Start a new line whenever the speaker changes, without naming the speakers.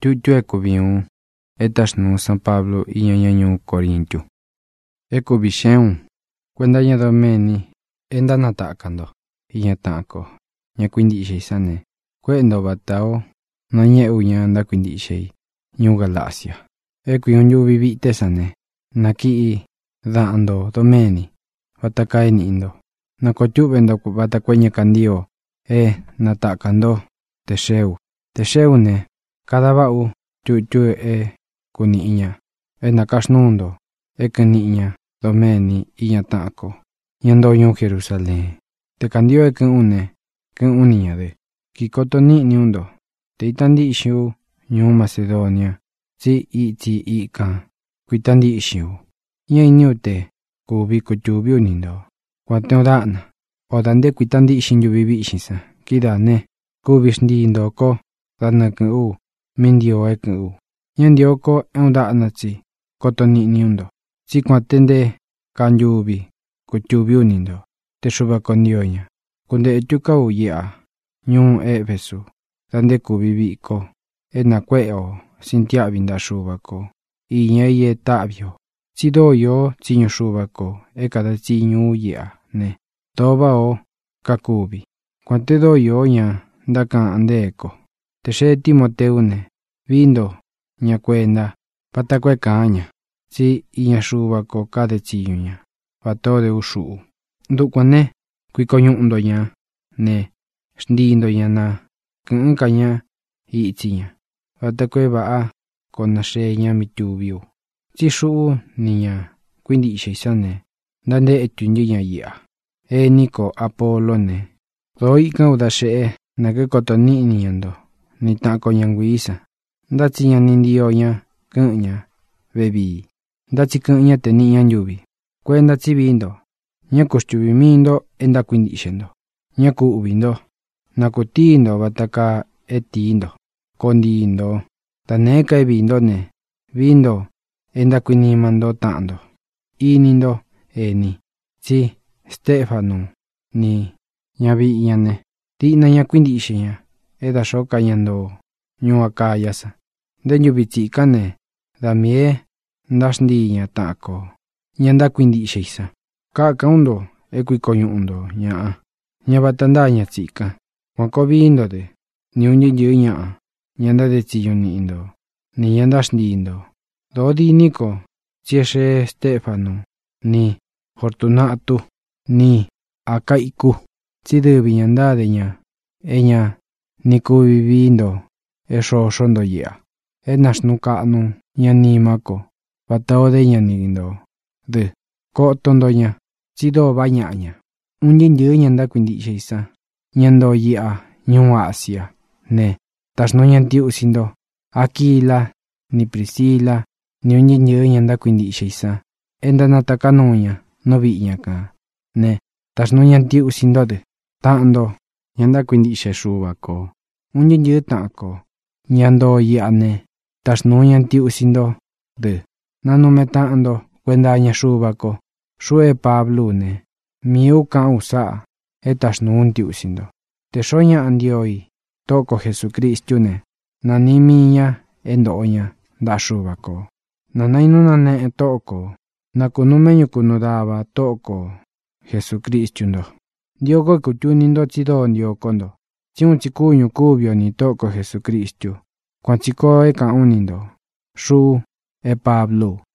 Tutu kubiun etas no San Pablo y ñaño Corinto. Ekubisheun cuenta ya domeni enda natakando y ñatako ña quindi sane cuendo batao no ñe uña anda quindi shei ñu Galacia. Ekuyun yu vivite sane naki dando domeni batakai nindo nakotubendo batakweña kandio natakando Teseu ne cada bau tutu kuniña nakasnundo kaniña domeni iña tako ñando ñu Jerusalén te kandio kun uniña de kikotoni niundo te itandi shu ñu Macedonia ti ka kuitandi shu ña iñute kubi kutubi unindo cuateo dana odande kuitandi shin yu vivi shinsa kidane kubisndindo ko dana ku mindio ku ñandio ko eundana chi kotoni niundo chi kuatende kanyubi kutubi unindo te shuba kondioña kunde etukau ya ñu Efeso dande kubibi ko nakueo sintia binda shuba ko iña ye tabio chido yo chiño shuba ko kada chiñu ya ne toba o kakubi cuante do yo ña ndaka andeko te she Timoteo ne vindo ña cuenda patakue kaña chi iña shuba ko kada chiñuña pato de ushu ndukwane kuikoñundo ña ne ndindo ña na kaña ichiña patakue ba con na sheña mitubio chi shu niña quindi sheisane dande etunyiña ya niko Apolo ne doi kauda she na ke kotoni niando ni ta ko ñanguisa ndachi ña nindio ña kuña bebi ndachi kuña teniña yubi cuenda chibindo ña kustubindo enda quindi shendo ña kubindo nakutindo bataka etindo kondindo taneka ebindo ne bindo enda quini mando tando inindo ni chi Stefano ni ñabi ñane tina ña quindi sheña eda shoka ñando ñu akayasa de ñubichi kane damie ndashndi ña tako ñanda quindi sheisa ka kaundo kuikoñundo ña batanda ña chika wakobindo de ni unyi ña ñanda de chiyunindo ni ñanda shdindo dodi niko chieshe Stefano ni Fortunato ni Akaiku chidebi ñanda de ña eña niku vivindo eso shondo ya nashnu ña nimako batao de ña nindo de ko tondo ña chido bañaña unyi ñanda quindi sheisa ñando ya ñu Asia ne tashno ñantiu sindo Aquila ni Priscila ni unyi ñanda quindi sheisa enda natakanoña no viña ka ne tashno ñantiu sindo de tando ñanda quindi sheshuba ko unyi tako ñando ya ne tashno ñantiu sindo de nano metando cuenda ña shuba ko shue Pablo ne miu ka usa tashno untiu sindo te shoña andioi toko Jesucristo ne nanimiña endoña da shuba ko nanainuna ne toko nakunumeñu kunudaba toko Jesucristo ndo Diogo kutunindo chido ndio kondo chiun chikuñu kubio ni toko Jesucristo kwanchiko ka unindo shu Pablo